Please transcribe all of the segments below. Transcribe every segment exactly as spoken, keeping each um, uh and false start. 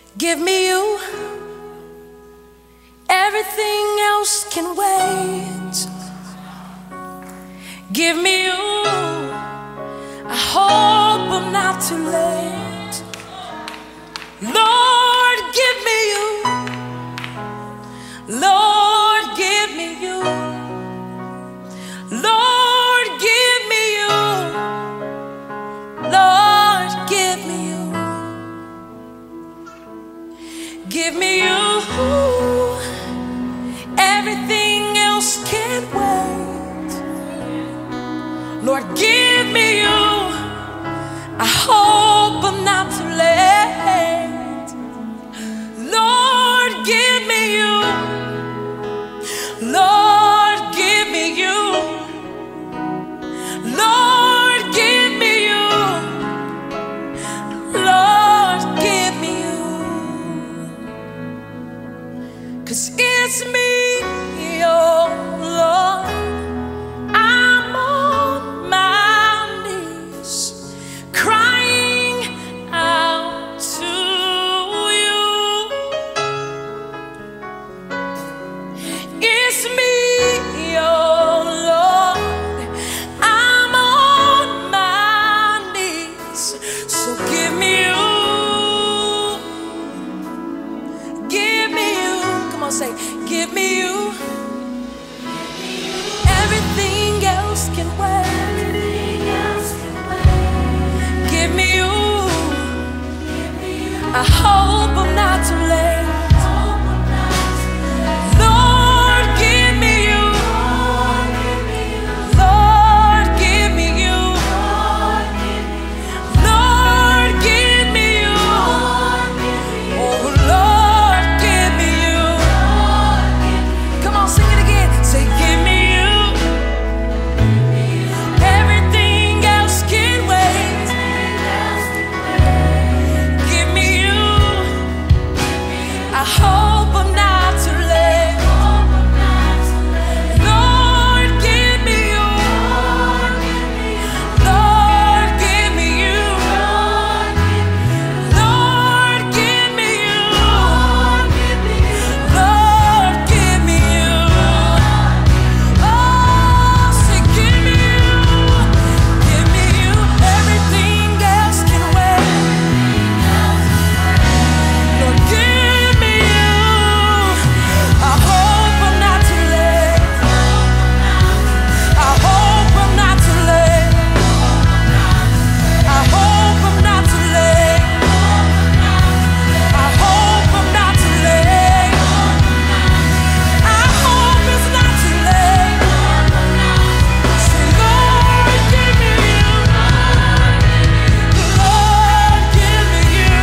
Give me you. Everything else can wait. Give me you. I hope I'm not too late. Lord, give me you. Lord, give me you. Lord, give me you. Lord, give me you. Give me you. Everything else can wait. Lord, give me you. I hope I'm not too late. Lord, give me you. Lord, give me you. Lord, give me you. Lord, give me you. 'Cause it's me, oh Lord. I'm on my knees, crying out to you. It's me, oh Lord. I'm on my knees, so give me you. Give me you. Come on, say, give me you. Everything else can wait. Give me you. I hope I'm not too late. Lord, give me you. Lord, give me you. Lord, give me you. Oh, Lord, give me you. Come on, sing it again. Say, give me you. Everything else can wait. Give me you. I hope I'm not too late. Lord, give me you. Lord, give me you. Lord, give me you. Lord, give me you. Oh, say, give me you. Give me you. Everything else can wait. Lord, give me you. I hope I'm not too late. I hope I'm not too late. I hope I'm not too late. I hope I'm not too late. I hope it's not too late. Say, Lord, give me you. Lord, give me you.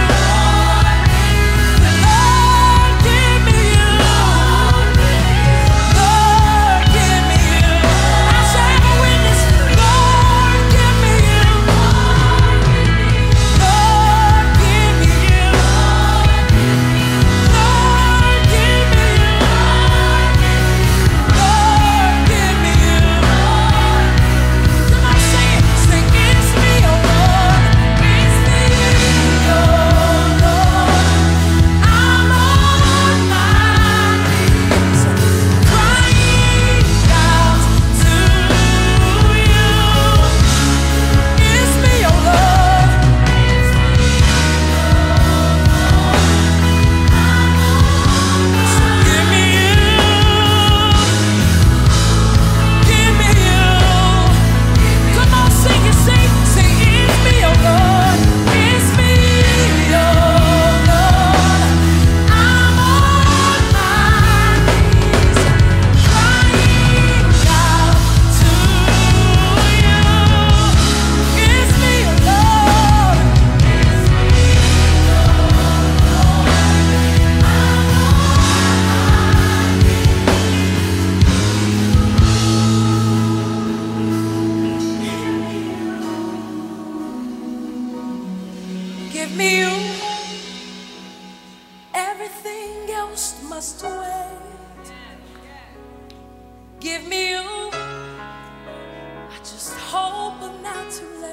Lord, give me you. Lord, give me you. I shall have a witness. Lord, give me you. Lord, give me you. Lord, give me you. Lord, give me you. Come on, sing it. Sing, it's me, oh Lord. It's me, oh Lord. I'm on my knees, crying out to you. It's me, oh Lord. Give me you. Give me you. Come on, sing it, sing, sing. It's me, oh Lord. It's me, oh Lord. I'm on my knees, crying out to you. It's me, oh Lord. Give me you. Everything else must wait. Give me you. I just hope I'm not too late.